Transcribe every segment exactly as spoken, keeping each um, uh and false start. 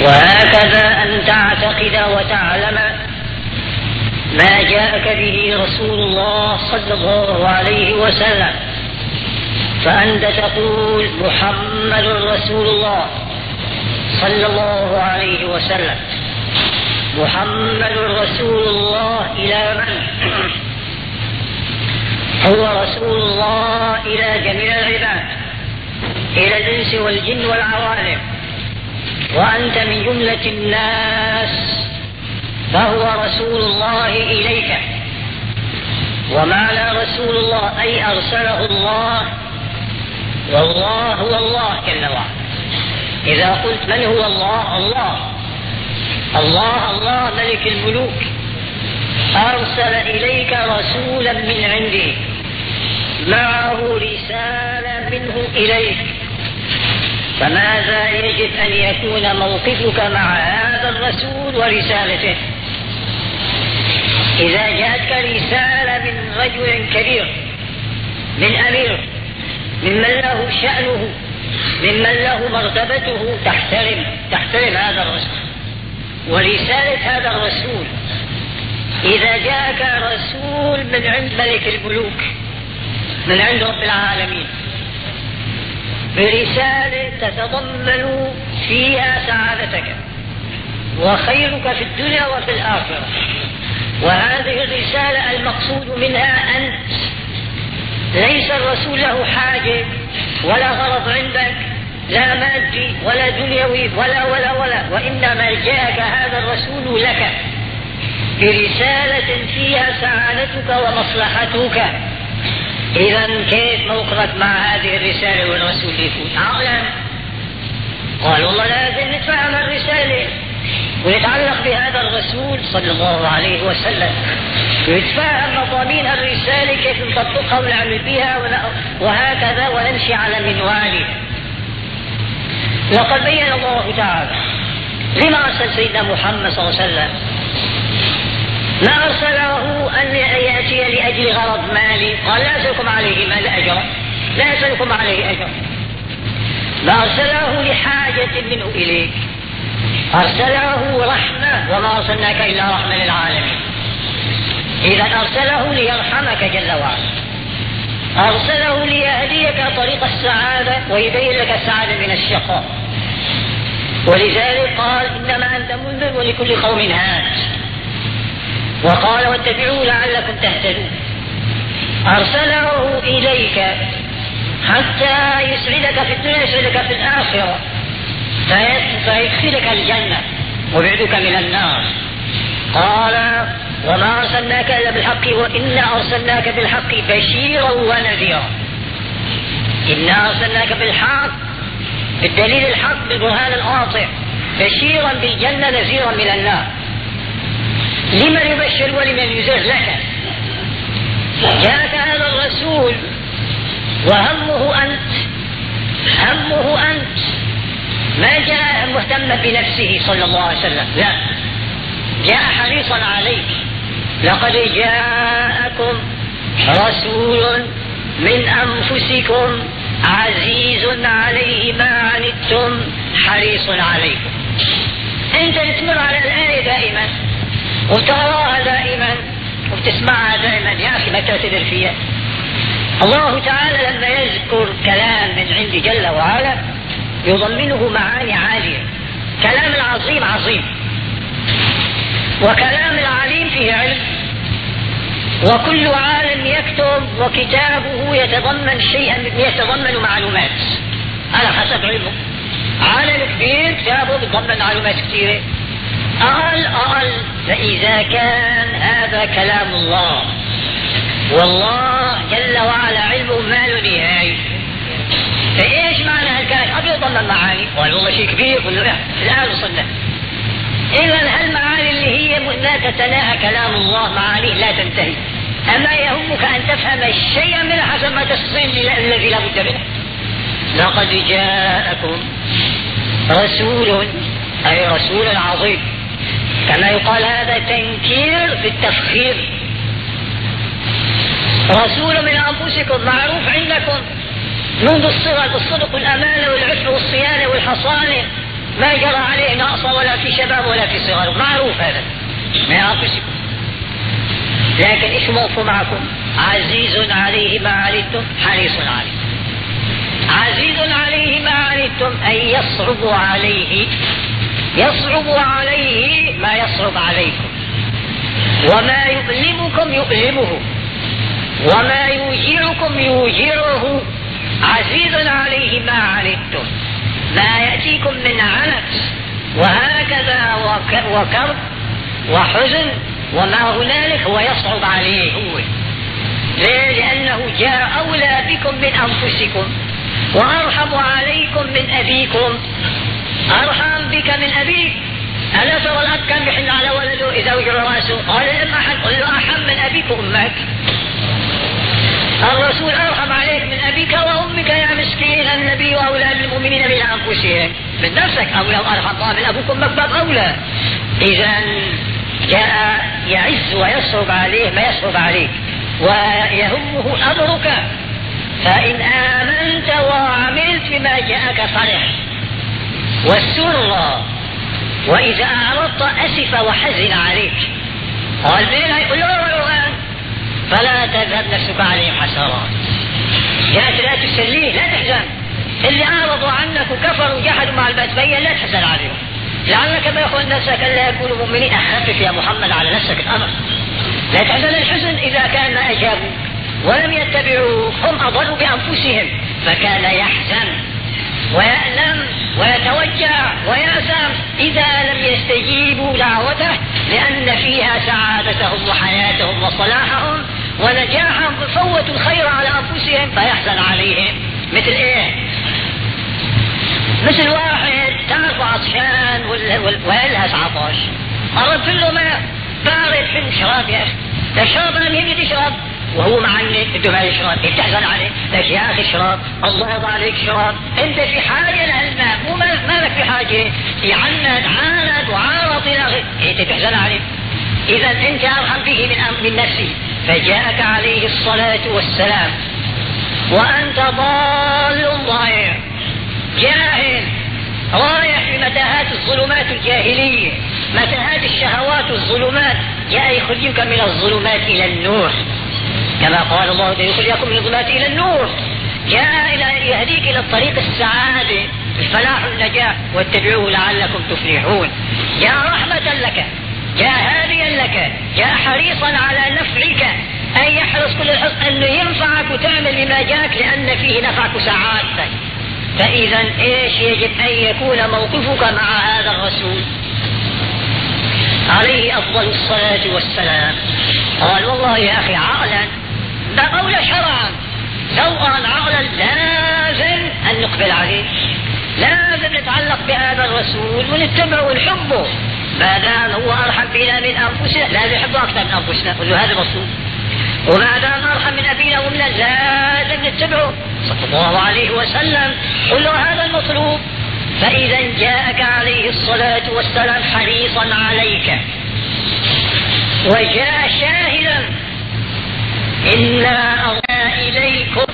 وهكذا أن تعتقد وتعلم ما جاءك به رسول الله صلى الله عليه وسلم، فأنت تقول محمد رسول الله صلى الله عليه وسلم. محمد رسول الله إلى من؟ هو رسول الله إلى جميع العباد، إلى الإنس والجن والعوالم، وأنت من جملة الناس، فهو رسول الله إليك. ومعنى رسول الله أي أرسله الله، والله هو الله جل وعلا. إذا قلت من هو الله؟ الله الله الله ملك الملوك أرسل إليك رسولا من عنده معه رسالة منه إليك، فماذا يجب أن يكون موقفك مع هذا الرسول ورسالته؟ إذا جاءتك رسالة من رجل كبير، من أمير، ممن له شأنه، ممن له مرتبته، تحترم تحترم هذا الرسول ورسالة هذا الرسول. إذا جاءك رسول من عند ملك الملوك، من عند رب العالمين، برسالة تتضمن فيها سعادتك وخيرك في الدنيا وفي الآخرة، وهذه الرسالة المقصود منها أنت، ليس الرسول له حاجة ولا غرض عندك، لا مادي ولا دنيوي ولا ولا ولا وإنما جاءك هذا الرسول لك برسالة فيها سعادتك ومصلحتك. إذن كيف موقفك مع هذه الرسالة والرسول يفوت عقلا؟ قال والله لازم نتفهم الرسالة ونتعلق بهذا الرسول صلى الله عليه وسلم، ونتفهم مضامين الرسالة كيف نطبقها ونعمل بها وهكذا، ونمشي على منواله. لقد بين الله تعالى لما أرسل سيدنا محمد صلى الله عليه وسلم، ما أرسله أن يأتي لأجل غرض مالي، قال لا أسألكم عليه مال أجر، لا أسألكم عليه أجر، ما أرسله لحاجة منه إليك، أرسله رحمة، وما أرسلناك إلا رحمة للعالمين. إذا أرسله ليرحمك جل وعلا، أرسله ليهديك طريق السعادة ويبين لك السعادة من الشقاء. ولذلك قال إنما أنت منذر ولكل قوم هاد، وقال واتبعوا لعلكم تهتدون. أرسله إليك حتى يسعدك في الدنيا يسعدك في الآخرة، فيدخلك الجنة ويبعدك من النار. قال وما أرسلناك إلا بالحق وإنا أرسلناك بالحق بشيرا ونذيرا. إنا أرسلناك بالحق، بالدليل الحق، بالبرهان القاطع، بشيرا بالجنة نذيرا من النار. لمن يبشر ولمن يزر لك؟ جاءك هذا الرسول وهمه أنت، همه أنت، ما جاء مهتما بنفسه صلى الله عليه وسلم، لا، جاء حريصا عليك. لقد جاءكم رسول من أنفسكم عزيز عليه ما عنتم حريص عليكم. أنت تمر على الآية دائما وتراها دائما وتسمعها دائما، يا أخي ما تعتذر فيها. الله تعالى لما يذكر كلام من عند جل وعلا يضمنه معاني عالية. كلام العظيم عظيم، وكلام العليم فيه علم، وكل عالم يكتب وكتابه يتضمن شيئا، يتضمن معلومات على حسب علمه. عالم كبير كتابه يتضمن معلومات كثيرة، أقل أقل. فإذا كان هذا كلام الله والله جل وعلا علمه ما له نهاية، فإيش معنى هالكلام؟ قبل يضمن معاني، قال والله شيء كبير، قل له الآن وصلنا. إذن هالمعاني اللي هي لا تتناهى كلام الله، معانيه لا تنتهي. أما يهمك أن تفهم الشيء من حسب ما تستطيع الذي لا بد منه. لقد جاءكم رسول، أي رسول عظيم، كما يقال هذا تنكير في التفخير. رسول من أنفسكم معروف عندكم منذ الصغر بالصدق والأمانة والعفة والصيانة والحصانة ما جرى عليه نقص ولا في شباب ولا في صغار، معروف هذا ما يعطيكم. لكن ايش موقفه معكم؟ عزيز عليه ما عنتم حريص عليكم. عزيز عليه ما عنتم أي يصعب عليه، يصعب عليه ما يصعب عليكم، وما يؤلمكم يؤلمه، وما يوجعكم يوجعه. عزيز عليه ما عنتم، ما يأتيكم من عنت وهكذا وكرب وحزن وما هنالك هو يصعب عليه هو. ليه؟ لأنه جاء أولى بكم من أنفسكم وأرحم عليكم من أبيكم. أرحم بك من أبيك. ألا ترى الأب كان بيحن على ولده إذا وجع رأسه؟ قال الأم أحد، قل له أرحم من أبيك وأمك. الرسول أرحم عليك من أبيك وأمك يا مسكين. النبي أولى بالمؤمنين من أنفسهم، من نفسك أولى وأرحم من أبوك وأمك باب أولى. إذا جاء يعز ويصعب عليه ما يصعب عليك ويهمه أمرك. فإن آمنت وعملت بما جاءك فرح والسر، وإذا أعرضت أسف وحزن عليك. قال بينا يقول له القرآن فلا تذهب نفسك عليهم حسرات. جاءت لا تسليه لا تحزن. اللي أعرضوا عنك وكفروا وجحدوا مع البتبية لا تحزن عليهم، لعلك ما يخون نفسك ألا يكونوا مؤمنين. أخفف يا محمد على نفسك الأمر، لا تحزن. الحزن إذا كان ما أجابوا ولم يتبعوا هم أضلوا بأنفسهم، فكان يحزن ويألم ويتوجع ويأسم إذا لم يستجيبوا دعوته، لأن فيها سعادتهم وحياتهم وصلاحهم ونجاحهم، ففوتوا الخير على أنفسهم فيحزن عليهم. مثل إيه؟ مثل واحد تعرف عطشان ويلهس عطش، قربت له ماء بارد حلو شراب يا أخي، الشراب لم يجد يشرب وهو معلق بده ما يشرب، بتحزن عليه. لك يا أخي اشرب، الله يضع عليك شراب، أنت في حاجة لهالماء، مو مالك في حاجة. يعند عاند وعارض إلى غير، أنت تحزن عليه. إذا أنت أرحم به من من نفسي. فجاءك عليه الصلاة والسلام وأنت ضال ضائع جاهل رايح في متاهات الظلمات الجاهلية، متاهات الشهوات والظلمات. جاء يخرجك من الظلمات إلى النور، كما قال الله يخرجكم من الظلمات إلى النور. جاء إلى يهديك إلى الطريق السعادة الفلاح النجاح، واتبعوه لعلكم تفلحون. جاء رحمة لك، جاء هاديا لك، جاء حريصا على نفعك، أي يحرص كل الحرص أنه ينفعك وتعمل بما جاءك لأن فيه نفعك وسعادتك. فإذا إيش يجب أن يكون موقفك مع هذا الرسول عليه أفضل الصلاة والسلام؟ قال والله يا أخي عقلا ده قول شرعا، ذوقا عقلا لازم أن نقبل عليه، لازم نتعلق بهذا الرسول ونتبعه ونحبه. ما دام هو أرحم بنا من أنفسنا لازم نحبه أكثر من أنفسنا، قل له هذا الرسول. وما دام أرحم من أبينا ومنا لازم نتبعه صلى الله عليه وسلم، قل له هذا المطلوب. فإذا جاءك عليه الصلاة والسلام حريصا عليك وجاء شاهدا إنا أرسلنا إليكم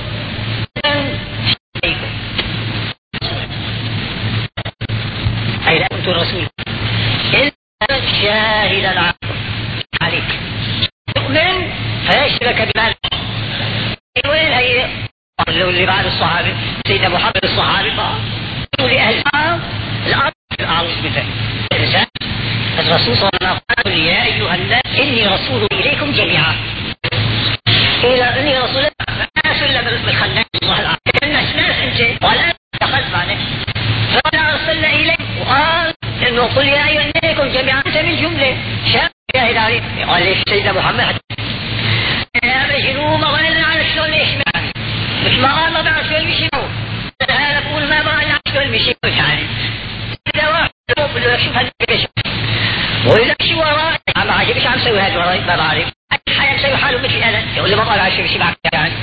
أي لا كنت الرسول إلا شاهدا عليك تؤمن فيشرك بمالك. وين هي اللي بعد الصحابة سيدنا محمد الصحابي لأهل الأرض أعوذ بالله الرسول صلى الله عليه وسلم قال يا أيها الناس إني رسول إليكم جميعا. إلى إني رسول الناس إلا بالخناس الله العظيم الناس ناس أنت والآن دخلت معنا فقال أرسلنا إليك وقال إنه قل يا أيها الناس إليكم جميعا أنت من جملة شاهد عليك. قال ليش سيدنا محمد يا مجنون ما غيرنا على شلون ليش مش ما قال ما بعرف شلون مشي هذا بقول ما بقى على شلون مشي مش عارف إذا واحد يقول شوف هالكشف وإذا شو وراء ما عجبش عم سوي هذا وراء ما بعرف حياة مسوي حاله مثلي أنا يقول لي ما قال على شيء مشي معك يعني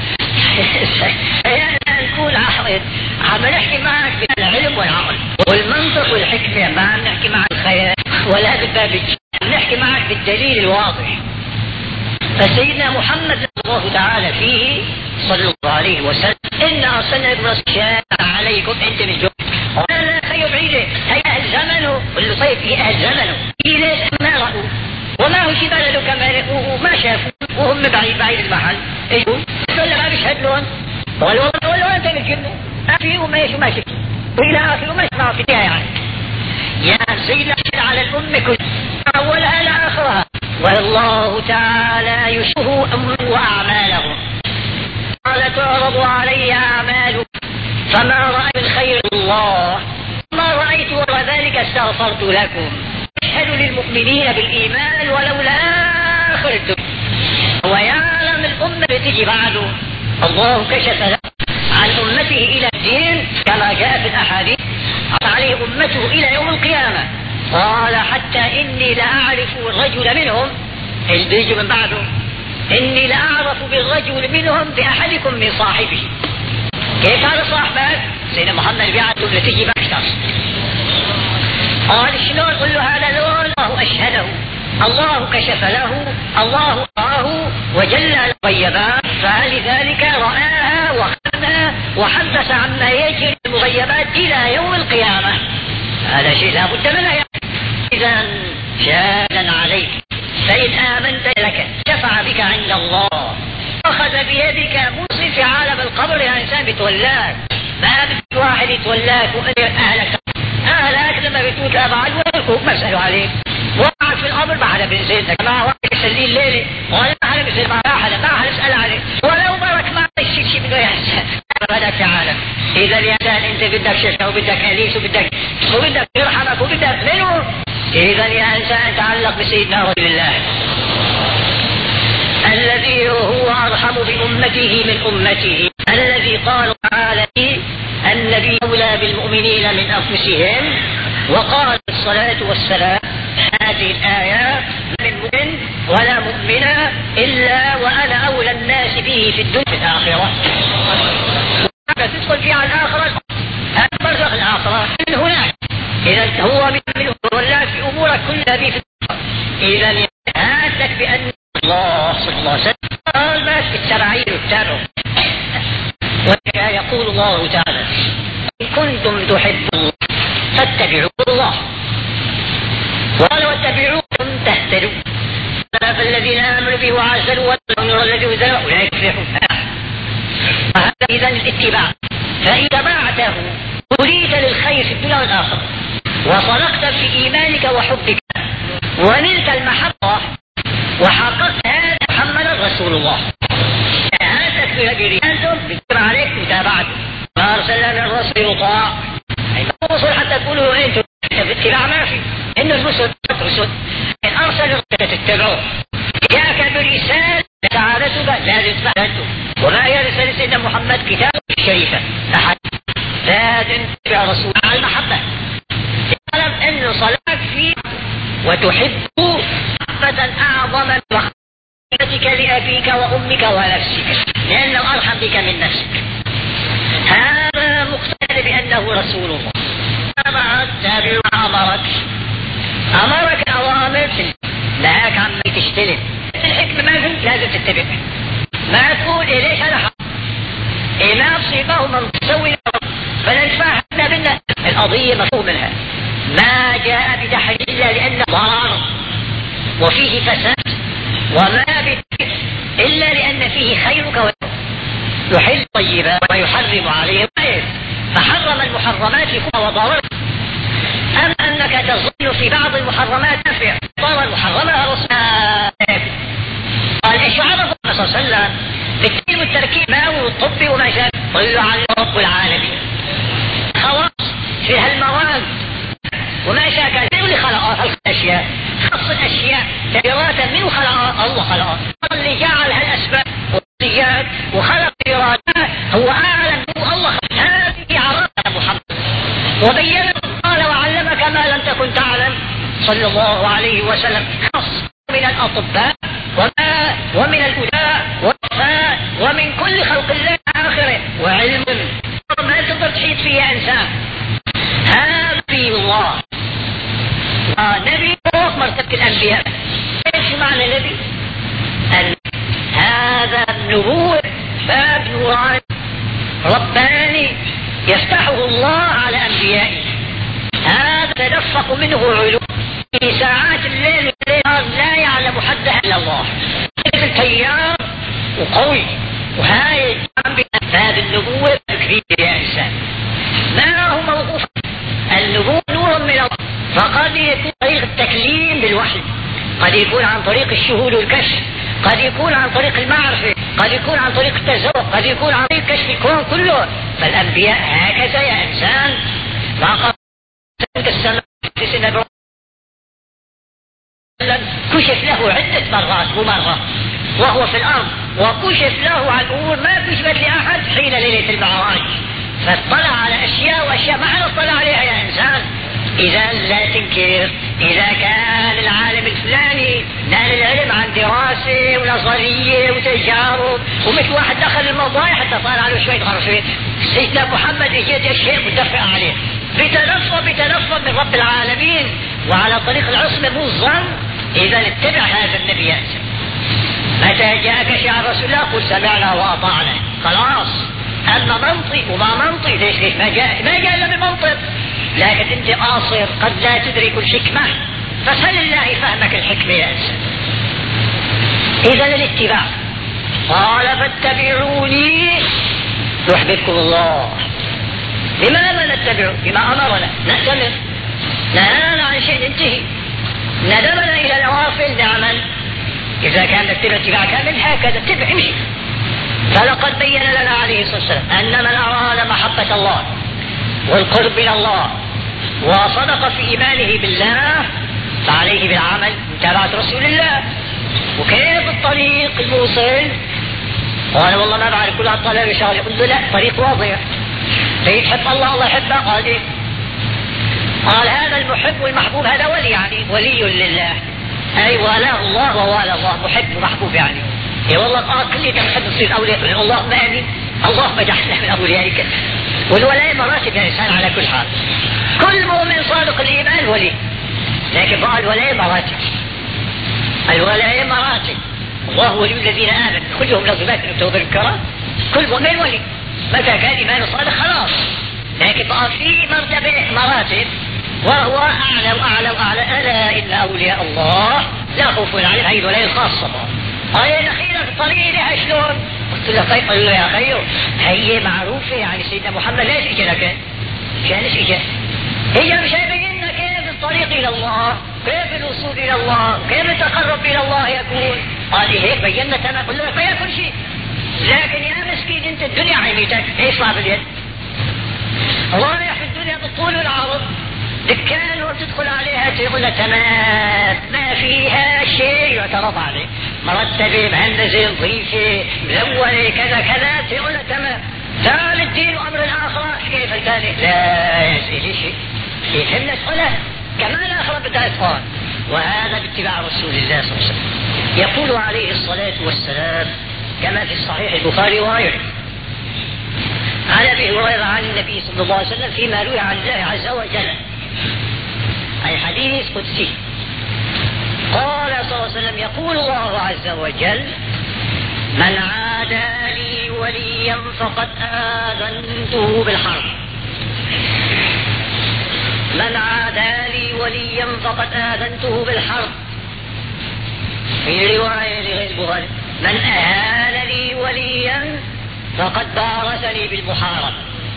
يعني نكون عقل عم نحكي معك بالعلم والعقل والمنطق والحكمة، ما عم نحكي معك الخيال ولا بالباب، نحكي معك بالدليل الواضح. فسيدنا محمد الله تعالى فيه صلى الله عليه وسلم إن أرسلنا برسول عليكم أنت من جهد ولا خير بعيدة هي في أهل زمنه ليش ما رأوا وما هو شي بلده كمان وما شافوا وهم بعيد بعيد المحل ايجوا ولا ما بيشهد لهم ولا ولا انت الجنة ما في وما يشو ما شفت والى اخره ما يسمعوا فيها يعني يا سيدنا على الأمة كلها أولها لآخرها والله تعالى يشوه أمره وأعمالهم قال تعرض علي أعمالهم فما رأيت الخير الله ما رأيت وراء ذلك استغفرت لكم اشهدوا للمؤمنين بالإيمان ولولا آخر الدنيا ويعلم الأمة بتجي بعده الله كشف له عن أمته إلى الدين كما جاء في الأحاديث عليه أمته إلى يوم القيامة قال حتى إني لأعرف الرجل منهم اللي بيجي من بعده إني لأعرف بالرجل منهم بأحدكم من صاحبه كيف هذا صاحبك سيدنا محمد بيعته لتجي باشتر قال شلون قل له هذا لون الله أشهده الله كشف له الله رآه وجل الغيبات فلذلك رآها وخذها وحدث عما يجري المغيبات إلى يوم القيامة هذا شيء لا بد منه يعني. إذا شاهدا عليك فإن آمنت لك شفع بك عند الله أخذ بيدك موصل في عالم القبر يا إنسان بتولاك ما بد واحد يتولاك وأهلك أهلك لما بتموت أبعد ويلكوك ما يسألوا عليك وقعت في القبر ما حدا بينزلك ما واحد يسلي الليلة ولا ما حدا بينزل ما حدا ما حدا يسأل عليك ولو برك ما يشيل شيء منه يحسن بدك تعالى إذا يا إنسان أنت بدك شفا وبدك أليس وبدك وبدك يرحمك وبدك منه إذا يا إنسان تعلق بسيدنا رسول الله الذي هو أرحم بأمته من أمته الذي قال تعالى النبي أولى بالمؤمنين من أنفسهم وقال الصلاة والسلام هذه الآية من مؤمن ولا مؤمنة إلا وأنا أولى الناس به في الدنيا في الآخرة تدخل فيها الآخرة برزخ الآخرة من هناك إذا هو من ولا في أمورك كلها به في الدنيا إذا هاتك بأن الله صلى الله عليه وسلم قال ما في التبعين والتابع ويقول الله تعالى إن كنتم تحبون الله فاتبعوا الله قال واتبعوكم تهتدوا فالذين آمنوا به وعزلوا والنور الذي أنزل أولئك يفلحون فهذا إذا الاتباع فإذا اتبعته هديت للخير في الدنيا والآخرة وصدقت في إيمانك وحبك ونلت المحبة وحققت هذا محمد رسول الله هذا تجري أنتم بكتب عليك متابعته ما أرسلنا من الرسول يطاع أي ما الرسل حتى تقولوا أنتم اتباع ما في إن الرسل رسل إن أرسل الرسل تتبعوه جاءك برسالة سعادتك لازم تبعته وما يرسل سيدنا محمد كتابه الشريفة أحد لازم تتبع رسول على المحبة تعلم أن صلاة فيه وتحبه محبة أعظم من محبتك لأبيك وأمك ونفسك لأنه أرحم بك من نفسك هذا مقتضى بأنه رسول الله بعد تابع أمرك أمرك أوامر لهاك عم تشتلم الحكمة ما فهمت لازم تتبع ما تقول إيه ليش أنا حق إيه ما أصيبه من تسوي فننفع حتى بنا القضية مفهوم منها ما جاء بتحريم إلا لأنه ضرر وفيه فساد وما بتحريم إلا لأن فيه خيرك ويرك يحل طيبا ويحرم عليه غير فحرم المحرمات لكم وضرر أم أنك تظن في بعض المحرمات نفع ضرر محرمها رسولها قال إيش عرف الرسول صلى الله عليه وسلم بالتركيب والتركيب ما هو الطب وما شابه قل على رب العالمين خلاص في هالمواد وما شاكل اللي خلق خلق الأشياء خص الأشياء إرادة منه خلق الله خلق اللي جعل هالأسباب والصيات وخلق إرادة هو أعلم هو الله هذه عرفة محمد وبين قال وعلمك ما لم تكن تعلم صلى الله عليه وسلم خص من الأطباء وما ومن الأداء والوفاء ومن كل خلق الله آخره وعلم ما تقدر تحيط فيه إنسان هذا في الله آه نبي فوق مرتبة الأنبياء ايش معنى نبي أن هذا النبوة باب نوراني رباني يفتحه الله على أنبيائه هذا تدفق يتدفق منه علوم في ساعات الليل لا يعلم حدها إلا الله. التيار وقوي وهاي باب النبوة كبير يا إنسان، ما هو موقوف. النبوة نور من الله، فقد يكون طريق التكليم بالوحي، قد يكون عن طريق الشهود والكشف، قد يكون عن طريق المعرفة، قد يكون عن طريق التذوق، قد يكون عن طريق كشف الكون كله. فالأنبياء هكذا يا إنسان. ما قد السماء كشف له عدة مرات ومرة وهو في الأرض، وكشف له عن أمور ما كشفت لأحد حين ليلة المعراج، فاطلع على أشياء وأشياء ما حد اطلع عليها يا إنسان. إذا لا تنكر، إذا كان العالم الفلاني نال العلم عن دراسة ونظرية وتجارب، ومثل واحد دخل الموضوع حتى طالع عليه شوية غرفة، سيدنا محمد اجت الشيء متفق عليه بتنفر بتنفر من رب العالمين وعلى طريق العصمة مو الظن. إذا اتبع هذا النبي يا إنسان. متى جاءك شعر رسول الله قل سمعنا وأطعنا، خلاص. أما منطق وما منطق، ليش ليش ما جاء ما جاء إلا بمنطق، لكن أنت قاصر قد لا تدرك الحكمة، فسل الله فهمك الحكمة يا إنسان. إذا الاتباع قال فاتبعوني يحببكم الله. لماذا نتبع؟ بما أمرنا نأتمر، نهانا عن شيء ننتهي، ندبنا إلى النوافل نعمل. إذا كان نتبع اتباع كامل هكذا اتبع امشي. فلقد بين لنا عليه الصلاة والسلام أن من أراد محبة الله والقرب إلى الله وصدق في إيمانه بالله فعليه بالعمل متابعة رسول الله. وكيف الطريق الموصل؟ قال والله ما بعرف، كل هالطلب شغل. يقول له لا، طريق واضح. فيتحب الله الله يحبه. قال إيه؟ قال هذا المحب والمحبوب هذا ولي، يعني ولي لله، أي والاه الله ووالى الله، محب ومحبوب يعني. اي والله قال كل ده محب تصير أولياء، اللهم آمين، اللهم اجعلنا من أوليائك. والولاية مراتب يا إنسان على كل حال. كل مؤمن صادق الإيمان ولي، لكن بقى الولاية مراتب، الولاية مراتب. الله ولي الذين آمنوا كلهم لظلمات التوبة الكرام. كل مؤمن ولي متى كان إيمانه صادق خلاص. لكن بقى في مرتبة مراتب، وهو أعلى وأعلى وأعلى. ألا إن أولياء الله لا خوف عليهم. هي الولاية الخاصة. هي الأخيرة في الطريق لها شلون؟ قلت له طيب. قال له يا خير هي معروفة، يعني سيدنا محمد ليش اجى لك؟ كان ليش اجى؟ هي مش هيبين لنا كيف الطريق إلى الله، كيف الوصول إلى الله، كيف التقرب إلى الله يكون. قال لي هيك بينا تمام. قلت له بيان كل شيء، لكن يا مسكين أنت الدنيا عميتك ايش صار باليد؟ رايح في الدنيا بالطول والعرض، دكان وتدخل عليها تقول لها تمام، ما فيها شيء يعترض عليه، مرتبة مهندسة نظيفة ملونة كذا كذا، تقول لها تمام. ثالث الدين وأمر الآخرة كيف الثالث؟ لا يسأل شيء يهمنا تقولها كمان الآخرة بدها إتقان. وهذا باتباع رسول الله صلى الله عليه وسلم. يقول عليه الصلاة والسلام كما في الصحيح البخاري وغيره عن أبي هريرة عن النبي صلى الله عليه وسلم فيما روي عن الله عز وجل، أي حديث قدسي. قال صلى الله عليه وسلم يقول الله عز وجل من عادى لي وليا فقد آذنته بالحرب. من عادى لي وليا فقد آذنته بالحرب. في رواية لغير البخاري من أهان لي وليا فقد بارزني بالمحارب.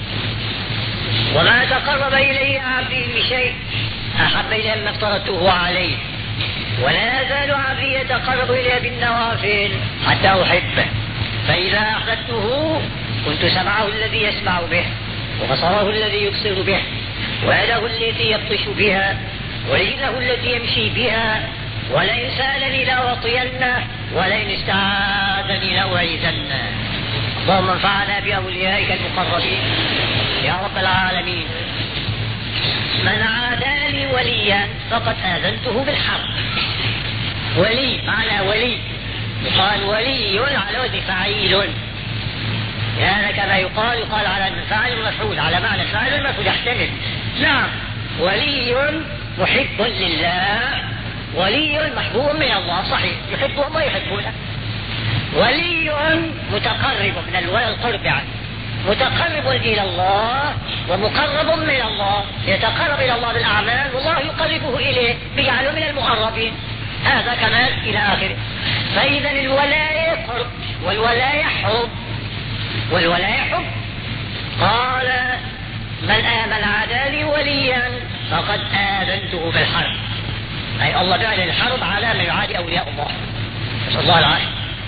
وما تقرب إلي عبدي بشيء أحب إلي مما افترضته عليه، ولا يزال عبدي يتقرب إلي بالنوافل حتى أحبه، فإذا أحببته كنت سمعه الذي يسمع به وبصره الذي يبصر به ويده التي يبطش بها ورجله التي يمشي بها، ولئن سألني لأعطينه ولئن استعاذني لأعيذنه. اللهم انفعنا بأوليائك المقربين يا رب العالمين. من عادى لي وليا فقد آذنته بالحرب. ولي معنى ولي، يقال ولي على وزن فعيل، يعني كما يقال يقال على الفاعل المفعول على معنى الفاعل المفعول يحتمل. نعم، ولي محب لله، ولي محبوب من الله، صحيح يحبهم ويحبونه. ولي متقرب من القرب عنه، متقرب إلى الله ومقرب من الله، يتقرب إلى الله بالأعمال والله يقربه إليه بيجعله من المقربين، هذا كمال إلى آخره. فإذا الولاية قرب والولاية حب، والولاية حب. قال من آمن عاداني وليا فقد آذنته بالحرب، أي الله بيعلن الحرب على من يعادي أولياء الله، نسأل الله العافية.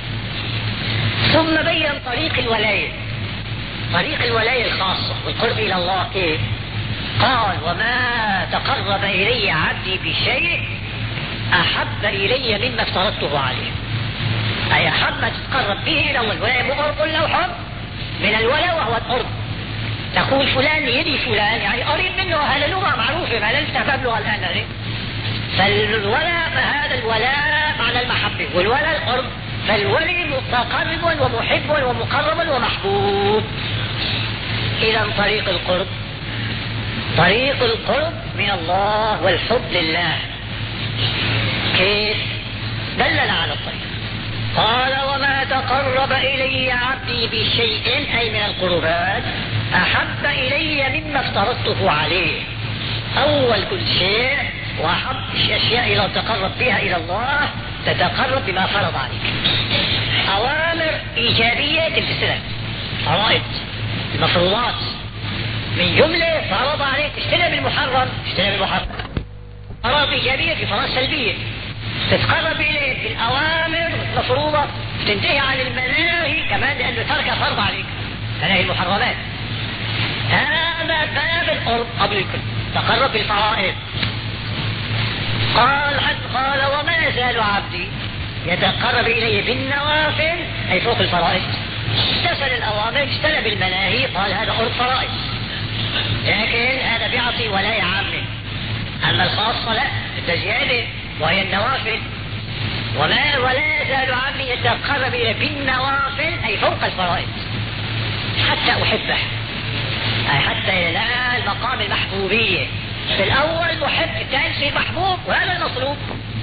ثم بين طريق الولاية، طريق الولاية الخاصة والقرب إلى الله إيه؟ قال وما تقرب إلي عبدي بشيء أحب إلي مما افترضته عليه، أي أحب ما تتقرب به إلى الله. الولاية مقرب له حب من الولاء وهو القرب. تقول فلان يدي فلان يعني قريب منه، هذا لغة معروفة ما لن تفهم لغة الآن. فالولاء فهذا الولاء معنى المحبة، والولاء القرب، فالولي متقرب ومحب ومقرب ومحبوب. إذا طريق القرب، طريق القرب من الله والحب لله. كيف؟ دلنا على الطريق. قال وما تقرب إلي عبدي بشيء أي من القربات أحب إلي مما افترضته عليه. أول كل شيء وأحب الأشياء إذا تقرب بها إلى الله تتقرب بما فرض عليك. أوامر إيجابية تلتزم، فرائض المفروضات من جملة فرض عليك تجتنب المحرم، تجتنب المحرم. فرائض إيجابية في فرائض سلبية تتقرب إليه في الأوامر المفروضة، تنتهي عن المناهي كمان لأنه ترك فرض عليك مناهي المحرمات. هذا باب القرب قبل الكل، تقرب بالفرائض. قال حد قال وما يزال عبدي يتقرب إلي بالنوافل أي فوق الفرائض، امتثل الأوامر اجتنب المناهي، قال هذا قرب فرائض. لكن هذا بيعطي ولاية عامة، أما الخاصة لا الزيادة وهي النوافل. وما ولا يزال عبدي يتقرب إلي بالنوافل أي فوق الفرائض حتى أحبه، أي حتى ينال مقام المحبوبية. في الأول محب، الثاني يصير محبوب، وهذا المطلوب.